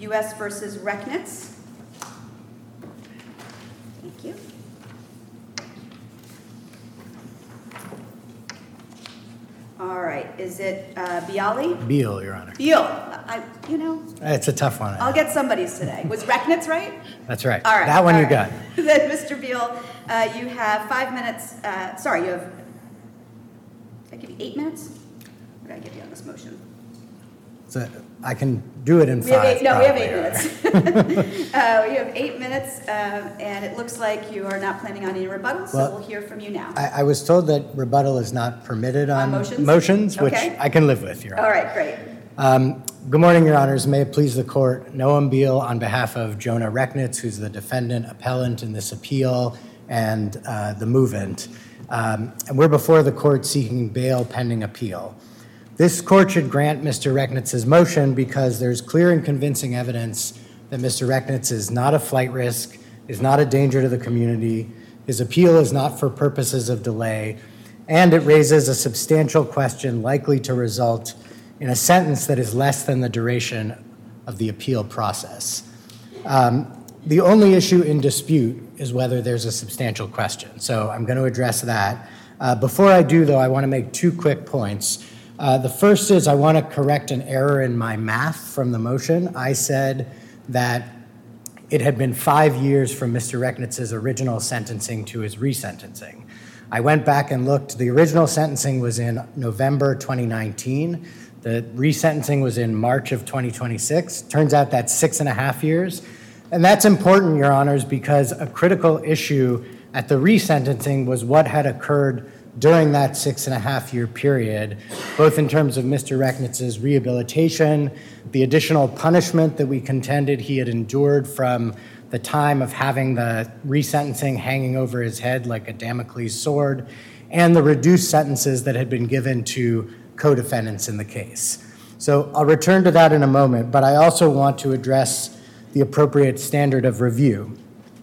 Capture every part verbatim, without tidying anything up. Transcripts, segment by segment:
U S versus Rechnitz. Thank you. All right, is it uh, Bialy? Beal, Your Honor. Beal, I, you know. It's a tough one. I'll get somebody's today. Was Rechnitz right? That's right. All right. That one all you right. got. Then, Mister Beal, uh, you have five minutes. Uh, sorry, you have. Did I give you eight minutes? What did I give you on this motion? So I can do it in We five. have eight, no, we have eight probably, minutes. uh, we have eight minutes, uh, and it looks like you are not planning on any rebuttal, so Well, we'll hear from you now. I, I was told that rebuttal is not permitted on, On motions? motions, which Okay. I can live with, Your Honor. All right, great. Um, good morning, Your Honors. May it please the court. Noam Beal on behalf of Jonah Rechnitz, who's the defendant appellant in this appeal, and uh, the movant. Um, and we're before the court seeking bail pending appeal. This court should grant Mister Rechnitz's motion because there's clear and convincing evidence that Mister Rechnitz is not a flight risk, is not a danger to the community, his appeal is not for purposes of delay, and it raises a substantial question likely to result in a sentence that is less than the duration of the appeal process. Um, the only issue in dispute is whether there's a substantial question, so I'm going to address that. Uh, before I do, though, I want to make two quick points. Uh, the first is I want to correct an error in my math from the motion. I said that it had been five years from Mister Rechnitz's original sentencing to his resentencing. I went back and looked. The original sentencing was in November twenty nineteen. The resentencing was in March of twenty twenty-six. Turns out that's six and a half years. And that's important, Your Honors, because a critical issue at the resentencing was what had occurred during that six and a half year period, both in terms of Mister Rechnitz's rehabilitation, the additional punishment that we contended he had endured from the time of having the resentencing hanging over his head like a Damocles sword, and the reduced sentences that had been given to co-defendants in the case. So I'll return to that in a moment, but I also want to address the appropriate standard of review.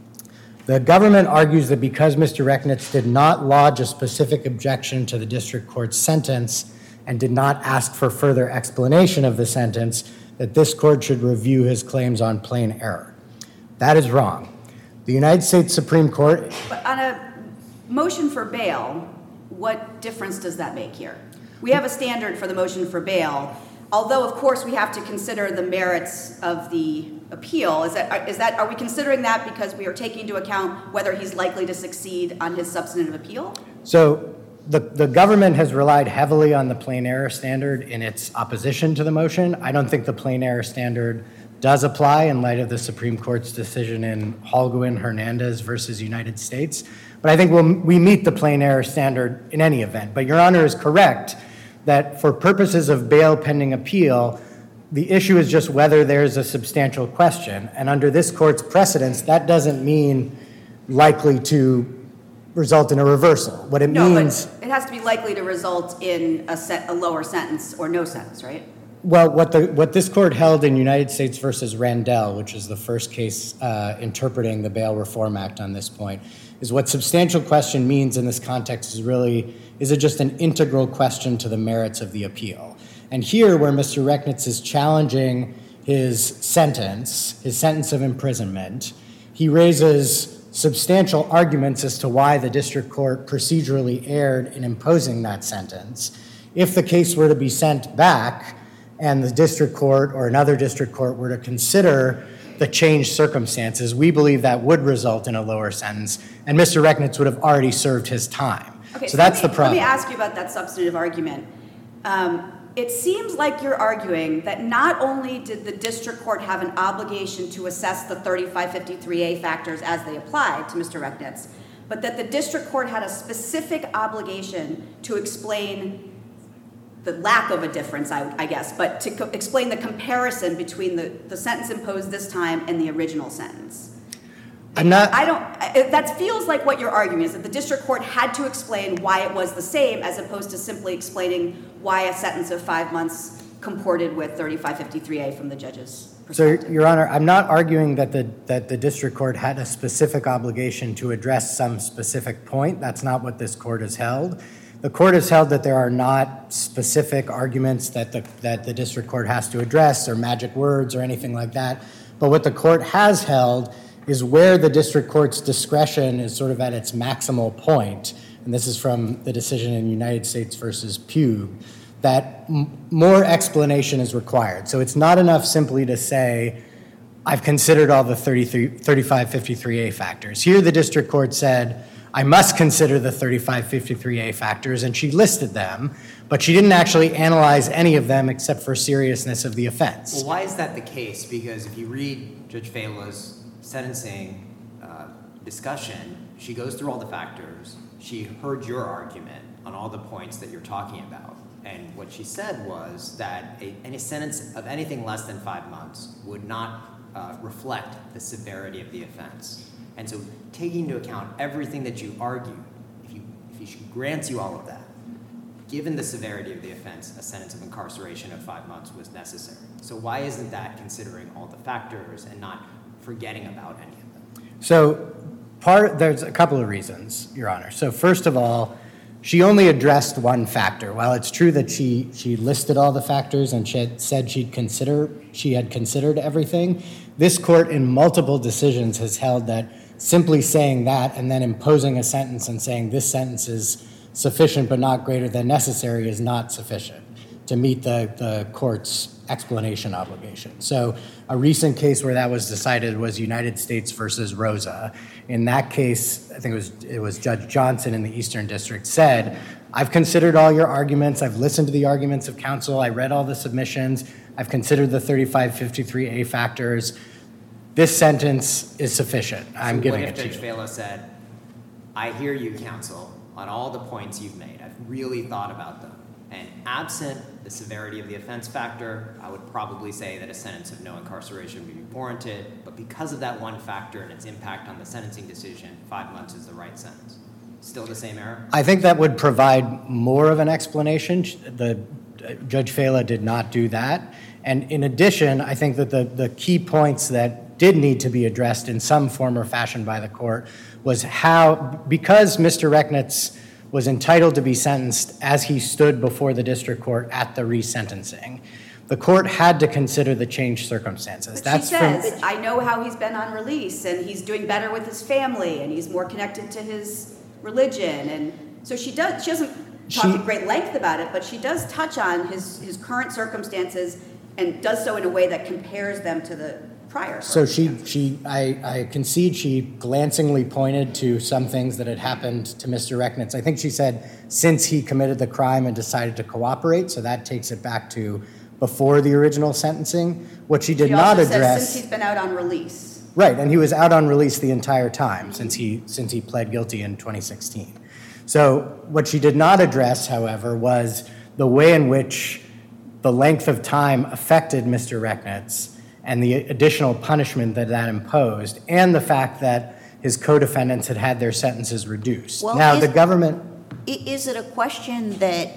The government argues that because Mister Rechnitz did not lodge a specific objection to the district court's sentence and did not ask for further explanation of the sentence, that this court should review his claims on plain error. That is wrong. The United States Supreme Court... But on a motion for bail, what difference does that make here? We have a standard for the motion for bail, although, of course, we have to consider the merits of the appeal. Is that, is that, are we considering that because we are taking into account whether he's likely to succeed on his substantive appeal? So the, the government has relied heavily on the plain error standard in its opposition to the motion. I don't think the plain error standard does apply in light of the Supreme Court's decision in Holguin-Hernandez versus United States. But I think we'll, we meet the plain error standard in any event. But Your Honor is correct that for purposes of bail pending appeal, the issue is just whether there's a substantial question. And under this court's precedence, that doesn't mean likely to result in a reversal. What it no, means... but it has to be likely to result in a, set, a lower sentence or no sentence, right? Well, what, the, what this court held in United States versus Randell, which is the first case uh, interpreting the Bail Reform Act on this point, is what substantial question means in this context is really, is it just an integral question to the merits of the appeal? And here, where Mister Rechnitz is challenging his sentence, his sentence of imprisonment, he raises substantial arguments as to why the district court procedurally erred in imposing that sentence. If the case were to be sent back and the district court or another district court were to consider the changed circumstances, we believe that would result in a lower sentence, and Mister Rechnitz would have already served his time. Okay, so, so that's me, the problem. Let me ask you about that substantive argument. Um, It seems like you're arguing that not only did the district court have an obligation to assess the thirty-five fifty-three A factors as they applied to Mister Rechnitz, but that the district court had a specific obligation to explain the lack of a difference, I, I guess, but to co- explain the comparison between the, the sentence imposed this time and the original sentence. I'm not... I don't, I, that feels like what you're arguing is that the district court had to explain why it was the same as opposed to simply explaining why a sentence of five months comported with thirty-five fifty-three A from the judge's perspective. So, Your Honor, I'm not arguing that the, that the district court had a specific obligation to address some specific point. That's not what this court has held. The court has held that there are not specific arguments that the, that the district court has to address or magic words or anything like that. But what the court has held is where the district court's discretion is sort of at its maximal point, and this is from the decision in United States versus Pugh, that m- more explanation is required. So it's not enough simply to say, I've considered all the thirty-five fifty-three A factors. Here the district court said, I must consider the thirty-five fifty-three A factors, and she listed them, but she didn't actually analyze any of them except for seriousness of the offense. Well, why is that the case? Because if you read Judge Fela's sentencing uh, discussion, she goes through all the factors. She heard your argument on all the points that you're talking about. And what she said was that a, any sentence of anything less than five months would not uh, reflect the severity of the offense. And so taking into account everything that you argued, if, you, if she grants you all of that, given the severity of the offense, a sentence of incarceration of five months was necessary. So why isn't that considering all the factors and not forgetting about any of them? So part there's a couple of reasons, Your Honor. So first of all, she only addressed one factor. While it's true that she she listed all the factors and she had said she'd consider she had considered everything, this court in multiple decisions has held that simply saying that and then imposing a sentence and saying this sentence is sufficient but not greater than necessary is not sufficient to meet the, the court's explanation obligation. So a recent case where that was decided was United States versus Rosa. In that case, I think it was it was Judge Johnson in the Eastern District said, I've considered all your arguments, I've listened to the arguments of counsel, I read all the submissions, I've considered the thirty-five fifty-three A factors. This sentence is sufficient. I'm so giving it to you. What if Judge Fela said, I hear you, counsel, on all the points you've made. I've really thought about them. And absent the severity of the offense factor, I would probably say that a sentence of no incarceration would be warranted. But because of that one factor and its impact on the sentencing decision, five months is the right sentence. Still the same error? I think that would provide more of an explanation. The uh, Judge Fela did not do that. And in addition, I think that the, the key points that did need to be addressed in some form or fashion by the court was how, because Mister Rechnitz was entitled to be sentenced as he stood before the district court at the resentencing, the court had to consider the changed circumstances. But That's she says, from, I know how he's been on release, and he's doing better with his family, and he's more connected to his religion. And so she does, she doesn't talk She- at great length about it, but she does touch on his, his current circumstances and does so in a way that compares them to the prior. So she, she, I, I concede she glancingly pointed to some things that had happened to Mister Rechnitz. I think she said since he committed the crime and decided to cooperate, so that takes it back to before the original sentencing. What she did She not also address. says since he's been out on release. Right, and he was out on release the entire time since he since he pled guilty in twenty sixteen. So what she did not address, however, was the way in which the length of time affected Mister Rechnitz and the additional punishment that that imposed, and the fact that his co-defendants had had their sentences reduced. Well, now, is- the government... I- Is it a question that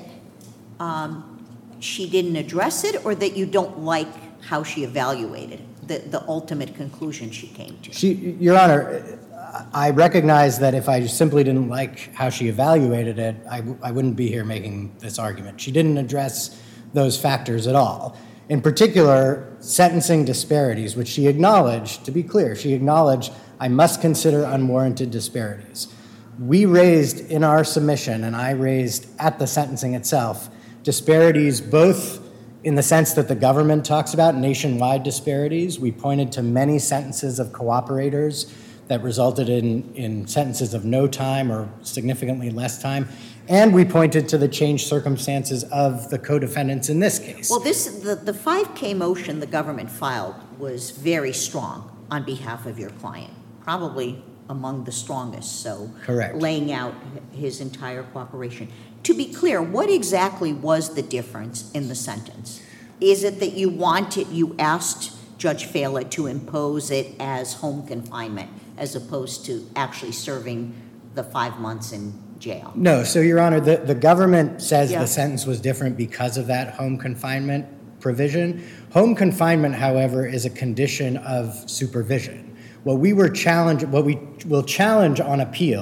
um, she didn't address it, or that you don't like how she evaluated it, the, the ultimate conclusion she came to? She, Your Honor, I recognize that if I simply didn't like how she evaluated it, I, w- I wouldn't be here making this argument. She didn't address those factors at all. In particular, sentencing disparities, which she acknowledged, to be clear, she acknowledged, I must consider unwarranted disparities. We raised in our submission, and I raised at the sentencing itself, disparities both in the sense that the government talks about nationwide disparities. We pointed to many sentences of cooperators that resulted in, in sentences of no time or significantly less time. And we pointed to the changed circumstances of the co-defendants in this case. Well, this the, the five K motion the government filed was very strong on behalf of your client, probably among the strongest, so Correct. laying out his entire cooperation. To be clear, what exactly was the difference in the sentence? Is it that you wanted, you asked Judge Fela to impose it as home confinement as opposed to actually serving the five months in jail? No, so Your Honor, the, the government says Yeah. the sentence was different because of that home confinement provision. Home confinement, however, is a condition of supervision. What we were challenged, what we will challenge on appeal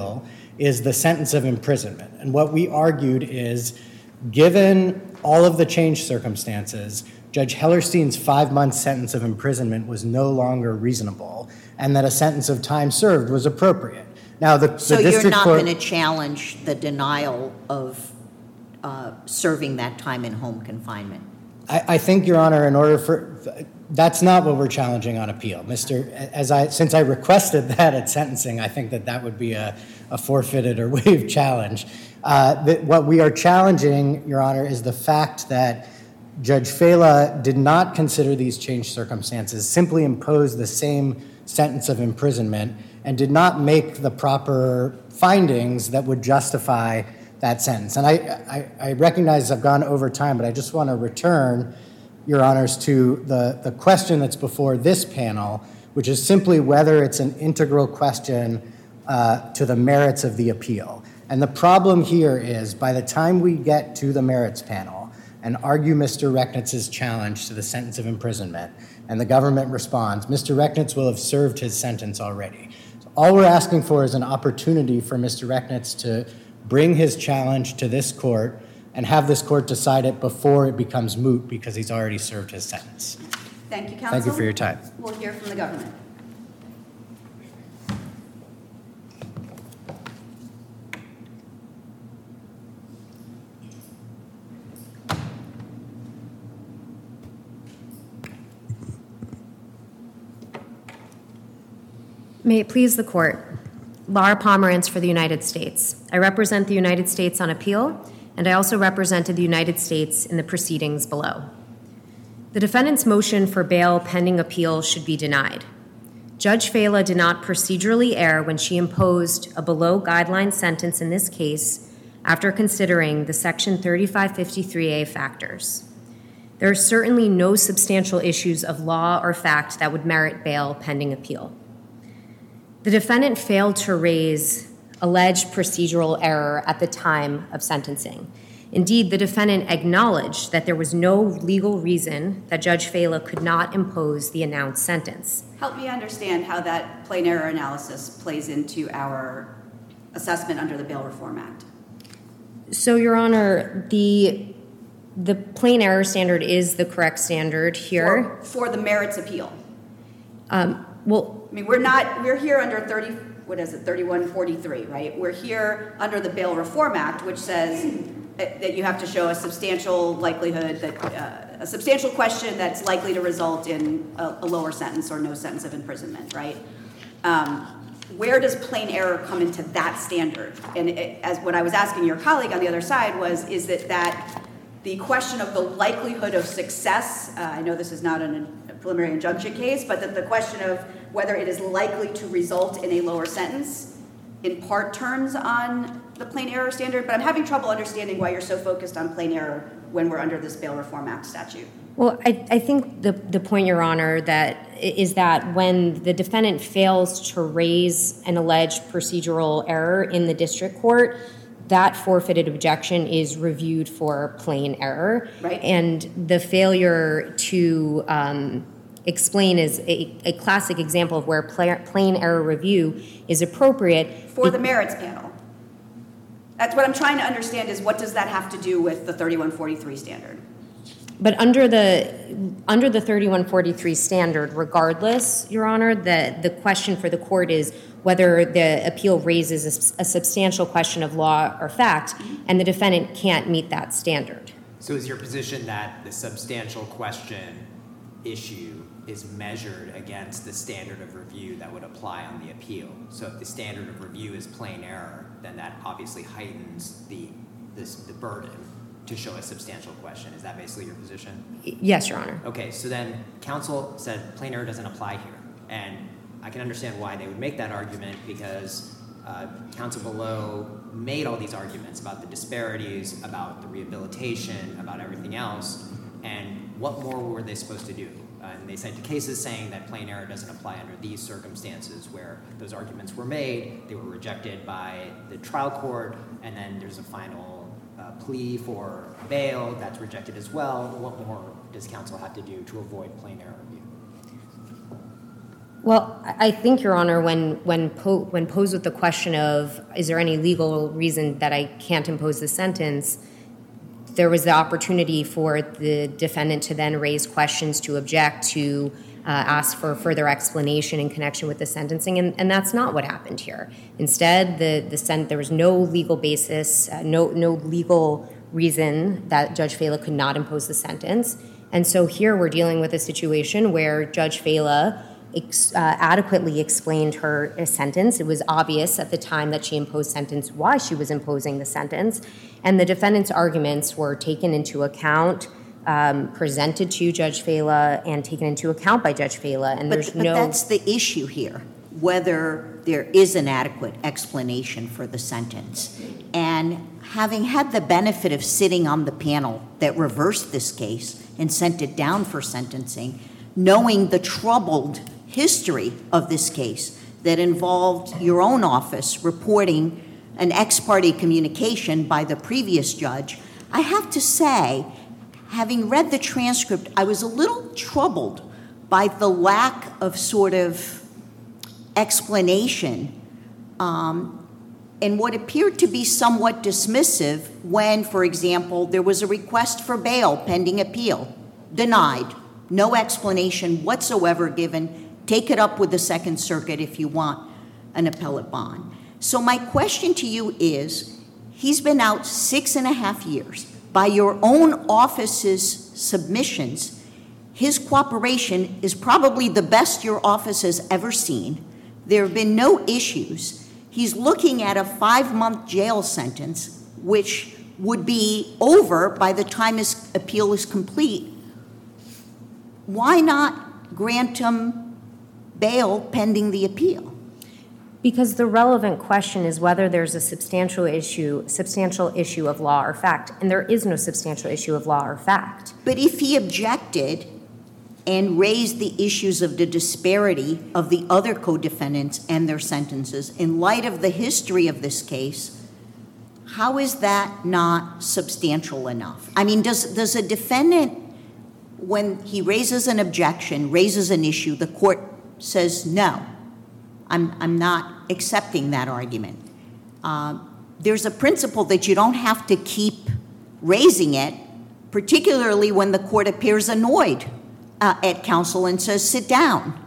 is the sentence of imprisonment. And what we argued is, given all of the changed circumstances, Judge Hellerstein's five-month sentence of imprisonment was no longer reasonable, and that a sentence of time served was appropriate. Now, the, So the district you're not court, going to challenge the denial of uh, serving that time in home confinement? I, I think, Your Honor, in order for, that's not what we're challenging on appeal. Mister, as I, since I requested that at sentencing, I think that that would be a, a forfeited or waived challenge. Uh, that what we are challenging, Your Honor, is the fact that Judge Fela did not consider these changed circumstances, simply imposed the same sentence of imprisonment, and did not make the proper findings that would justify that sentence. And I, I, I recognize I've gone over time, but I just want to return, Your Honors, to the, the question that's before this panel, which is simply whether it's an integral question uh, to the merits of the appeal. And the problem here is, by the time we get to the merits panel and argue Mister Recknitz's challenge to the sentence of imprisonment, and the government responds, Mister Recknitz will have served his sentence already. So all we're asking for is an opportunity for Mister Recknitz to bring his challenge to this court and have this court decide it before it becomes moot because he's already served his sentence. Thank you, counsel. Thank you for your time. We'll hear from the government. May it please the court. Laura Pomerantz for the United States. I represent the United States on appeal, and I also represented the United States in the proceedings below. The defendant's motion for bail pending appeal should be denied. Judge Fela did not procedurally err when she imposed a below-guideline sentence in this case after considering the Section thirty-five fifty-three A factors. There are certainly no substantial issues of law or fact that would merit bail pending appeal. The defendant failed to raise alleged procedural error at the time of sentencing. Indeed, the defendant acknowledged that there was no legal reason that Judge Fela could not impose the announced sentence. Help me understand how that plain error analysis plays into our assessment under the Bail Reform Act. So, Your Honor, the the plain error standard is the correct standard here. For, for the merits appeal. Um, well, I mean, we're not, we're here under thirty, what is it, thirty-one forty-three, right? We're here under the Bail Reform Act, which says that you have to show a substantial likelihood that, uh, a substantial question that's likely to result in a, a lower sentence or no sentence of imprisonment, right? Um, where does plain error come into that standard? And it, as what I was asking your colleague on the other side was, is that that the question of the likelihood of success, uh, I know this is not an, a preliminary injunction case, but that the question of whether it is likely to result in a lower sentence in part turns on the plain error standard, but I'm having trouble understanding why you're so focused on plain error when we're under this Bail Reform Act statute. Well, I, I think the, the point, Your Honor, that is that when the defendant fails to raise an alleged procedural error in the district court, that forfeited objection is reviewed for plain error. Right. And the failure to um, explain is a, a classic example of where pla- plain error review is appropriate. For the merits panel. That's what I'm trying to understand is what does that have to do with the thirty-one forty-three standard? But under the under the thirty-one forty-three standard, regardless, Your Honor, the, the question for the court is whether the appeal raises a, a substantial question of law or fact, and the defendant can't meet that standard. So is your position that the substantial question issue is measured against the standard of review that would apply on the appeal? So if the standard of review is plain error, then that obviously heightens the this, the burden to show a substantial question. Is that basically your position? Yes, Your Honor. Okay, so then counsel said plain error doesn't apply here. And I can understand why they would make that argument because uh, counsel below made all these arguments about the disparities, about the rehabilitation, about everything else. And what more were they supposed to do? Uh, and they cited cases saying that plain error doesn't apply under these circumstances where those arguments were made, they were rejected by the trial court, and then there's a final uh, plea for bail that's rejected as well. What more does counsel have to do to avoid plain error review? Well, I I think, Your Honor, when when po- when posed with the question of is there any legal reason that I can't impose the sentence, there was the opportunity for the defendant to then raise questions, to object, to uh, ask for further explanation in connection with the sentencing, and, and that's not what happened here. Instead, the the sen- there was no legal basis, uh, no no legal reason that Judge Fela could not impose the sentence, and so here we're dealing with a situation where Judge Fela Ex, uh, adequately explained her uh, sentence. It was obvious at the time that she imposed sentence why she was imposing the sentence, and the defendant's arguments were taken into account, um, presented to Judge Fela, and taken into account by Judge Fela. And But, there's but no. that's the issue here, whether there is an adequate explanation for the sentence. And having had the benefit of sitting on the panel that reversed this case and sent it down for sentencing, knowing the troubled history of this case that involved your own office reporting an ex parte communication by the previous judge, I have to say, having read the transcript, I was a little troubled by the lack of sort of explanation um, and what appeared to be somewhat dismissive when, for example, there was a request for bail pending appeal, denied, no explanation whatsoever given. Take it up with the Second Circuit if you want an appellate bond. So my question to you is, he's been out six and a half years. By your own office's submissions, his cooperation is probably the best your office has ever seen. There have been no issues. He's looking at a five-month jail sentence, which would be over by the time his appeal is complete. Why not grant him bail pending the appeal? Because the relevant question is whether there's a substantial issue, substantial issue of law or fact, and there is no substantial issue of law or fact. But if he objected and raised the issues of the disparity of the other co-defendants and their sentences in light of the history of this case, how is that not substantial enough? I mean, does does a defendant, when he raises an objection, raises an issue, the court says, no, I'm, I'm not accepting that argument. Uh, there's a principle that you don't have to keep raising it, particularly when the court appears annoyed uh, at counsel and says, sit down.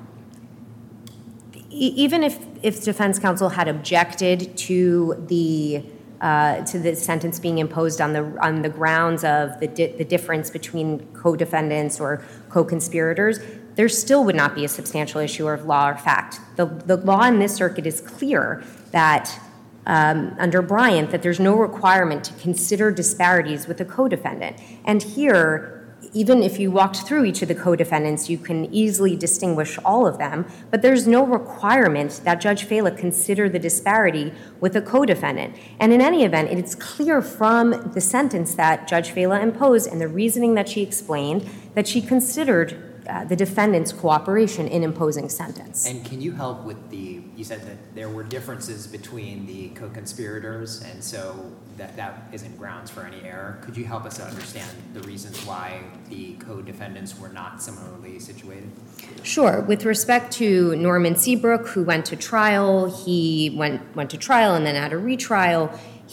E- even if, if defense counsel had objected to the Uh, to the sentence being imposed on the on the grounds of the di- the difference between co-defendants or co-conspirators, there still would not be a substantial issue of law or fact. The the law in this circuit is clear that um, under Bryant that there's no requirement to consider disparities with a co-defendant. And here, even if you walked through each of the co-defendants, you can easily distinguish all of them, but there's no requirement that Judge Fela consider the disparity with a co-defendant. And in any event, it's clear from the sentence that Judge Fela imposed and the reasoning that she explained that she considered uh, the defendant's cooperation in imposing sentence. And can you help with the, you said that there were differences between the co-conspirators, and so that, that isn't grounds for any error. Could you help us to understand the reasons why the co-defendants were not similarly situated? Sure. With respect to Norman Seabrook, who went to trial, he went went to trial and then had a retrial.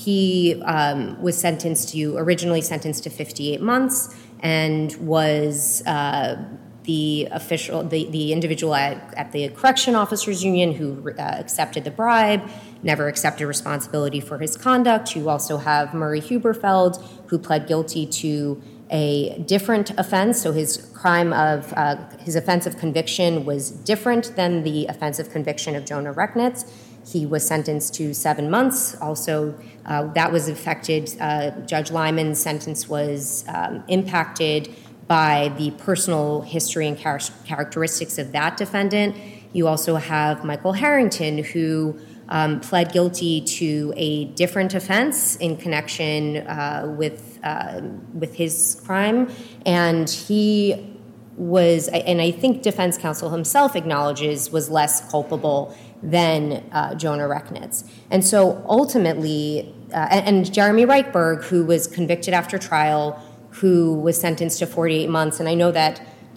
He um, was sentenced to, originally sentenced to fifty-eight months and was uh, the official, the, the individual at, at the correction officers union who uh, accepted the bribe, never accepted responsibility for his conduct. You also have Murray Huberfeld, who pled guilty to a different offense. So his crime of, uh, his offense of conviction was different than the offense of conviction of Jonah Rechnitz. He was sentenced to seven months. Also, uh, that was affected, uh, Judge Lyman's sentence was um, impacted by the personal history and char- characteristics of that defendant. You also have Michael Harrington, who um, pled guilty to a different offense in connection uh, with uh, with his crime, and he was, and I think defense counsel himself acknowledges, was less culpable than uh, Jonah Rechnitz. And so ultimately, uh, and, and Jeremy Reichberg, who was convicted after trial, who was sentenced to forty-eight months, and I know that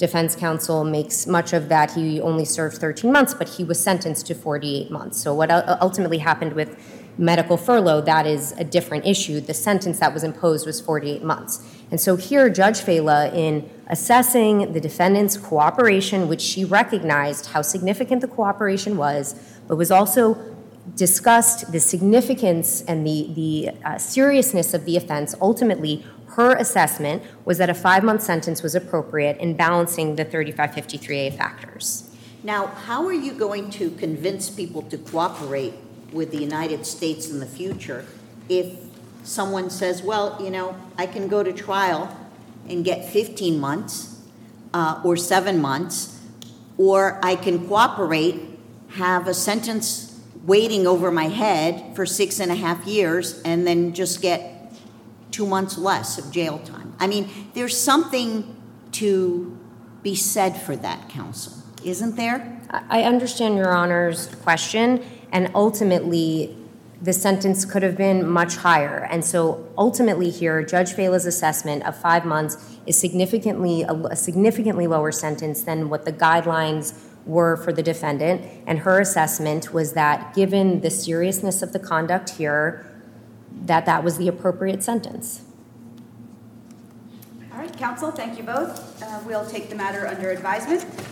Defense counsel makes much of that he only served thirteen months, but he was sentenced to forty-eight months. So what u- ultimately happened with medical furlough, that is a different issue. The sentence that was imposed was forty-eight months. And so here, Judge Fela, in assessing the defendant's cooperation, which she recognized how significant the cooperation was, but was also discussed the significance and the, the uh, seriousness of the offense, ultimately, her assessment was that a five-month sentence was appropriate in balancing the thirty-five fifty-three A factors. Now, how are you going to convince people to cooperate with the United States in the future if someone says, well, you know, I can go to trial and get fifteen months uh, or seven months, or I can cooperate, have a sentence waiting over my head for six and a half years, and then just get two months less of jail time? I mean, there's something to be said for that, counsel, isn't there? I I understand Your Honor's question, and ultimately, the sentence could have been much higher. And so ultimately here, Judge Fela's assessment of five months is significantly a, a significantly lower sentence than what the guidelines were for the defendant. And her assessment was that given the seriousness of the conduct here, that that was the appropriate sentence. All right, counsel, thank you both. Uh, We'll take the matter under advisement.